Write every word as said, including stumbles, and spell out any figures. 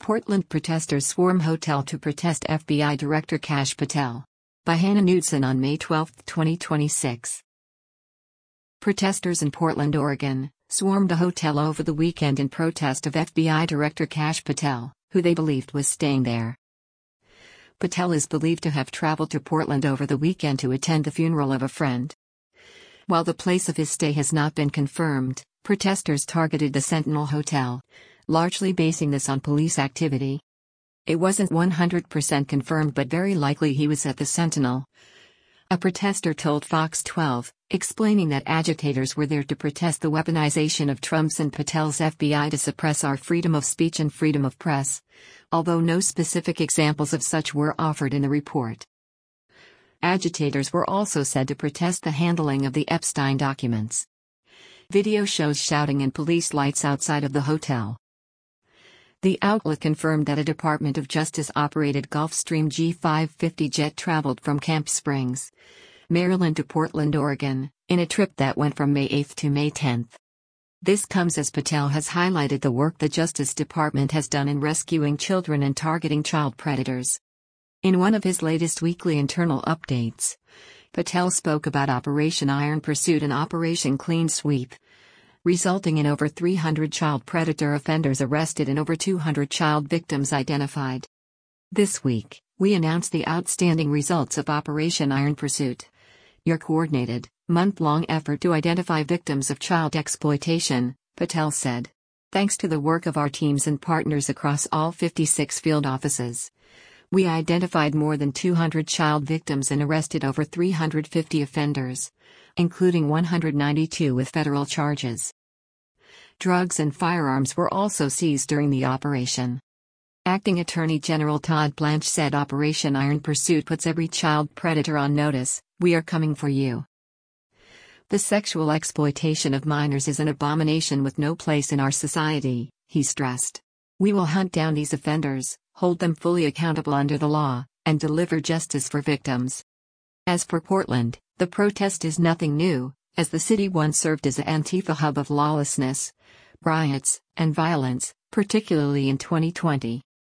Portland protesters swarm hotel to protest F B I Director Kash Patel. By Hannah Knudsen on May twelfth, twenty twenty-six. Protesters in Portland, Oregon, swarmed a hotel over the weekend in protest of F B I Director Kash Patel, who they believed was staying there. Patel is believed to have traveled to Portland over the weekend to attend the funeral of a friend. While the place of his stay has not been confirmed, protesters targeted the Sentinel Hotel, largely basing this on police activity. It wasn't one hundred percent confirmed, but very likely he was at the Sentinel. A protester told Fox twelve, explaining that agitators were there to protest the weaponization of Trump's and Patel's F B I to suppress our freedom of speech and freedom of press, although no specific examples of such were offered in the report. Agitators were also said to protest the handling of the Epstein documents. Video shows shouting and police lights outside of the hotel. The outlet confirmed that a Department of Justice-operated Gulfstream G five fifty jet traveled from Camp Springs, Maryland to Portland, Oregon, in a trip that went from May eighth to May tenth. This comes as Patel has highlighted the work the Justice Department has done in rescuing children and targeting child predators. In one of his latest weekly internal updates, Patel spoke about Operation Iron Pursuit and Operation Clean Sweep, resulting in over three hundred child predator offenders arrested and over two hundred child victims identified. This week, we announced the outstanding results of Operation Iron Pursuit, your coordinated, month-long effort to identify victims of child exploitation, Patel said. Thanks to the work of our teams and partners across all fifty-six field offices, we identified more than two hundred child victims and arrested over three hundred fifty offenders, including one hundred ninety-two with federal charges. Drugs and firearms were also seized during the operation. Acting Attorney General Todd Blanche said Operation Iron Pursuit puts every child predator on notice. We are coming for you. The sexual exploitation of minors is an abomination with no place in our society, he stressed. We will hunt down these offenders, hold them fully accountable under the law, and deliver justice for victims. As for Portland, the protest is nothing new, as the city once served as an Antifa hub of lawlessness, riots, and violence, particularly in twenty twenty.